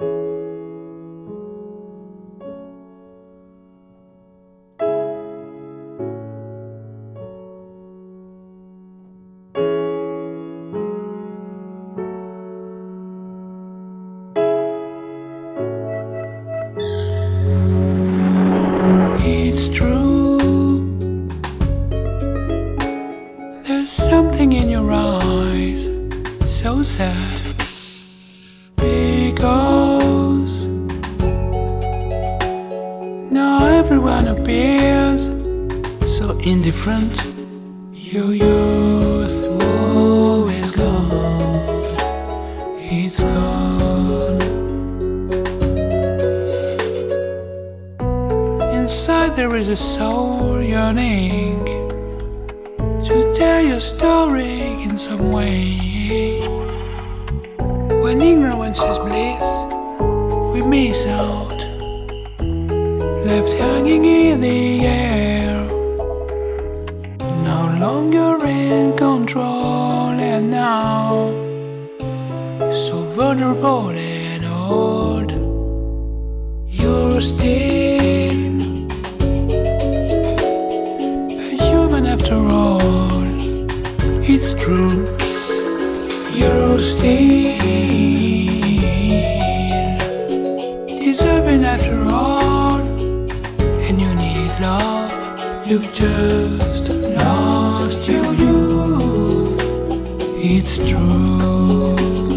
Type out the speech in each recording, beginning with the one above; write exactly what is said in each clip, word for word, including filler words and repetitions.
It's true, there's something in your eyes so sad, because now everyone appears so indifferent. Your youth, oh, is gone, it's gone. Inside there is a soul yearning to tell your story in some way. When ignorance is bliss, we miss out, left hanging in the air, no longer in control, and now so vulnerable and old. You're still a human after all, it's true. You're still deserving after all, and you need love. You've just lost your youth, it's true.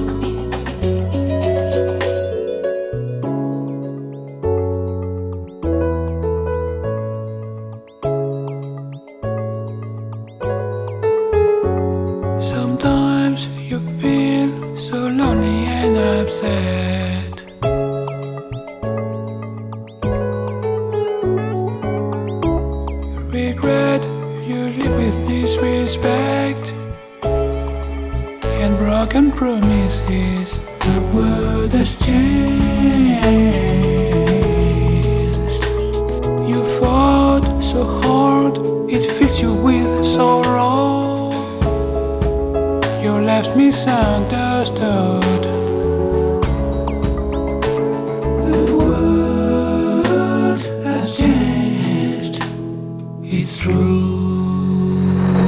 Sometimes you feel so lonely and upset. You regret you live with disrespect and broken promises. The world has changed. You fought so hard, it fills you with sorrow. You left me misunderstood. The world has changed, it's true.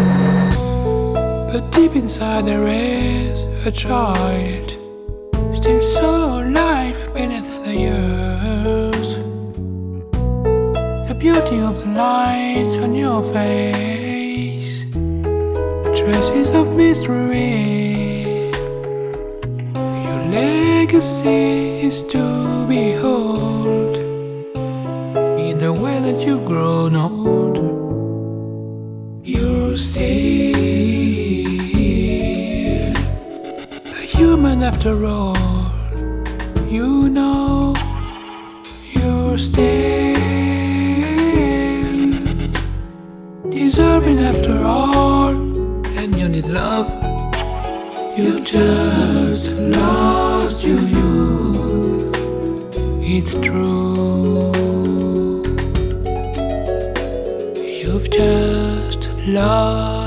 But deep inside there is a child, still so alive beneath the years. The beauty of the lines on your face, traces of mystery. Your legacy is to behold in the way that you've grown old. You're still a human after all. You know, you're still deserving after all. You need love. You've just lost your youth, it's true. You've just lost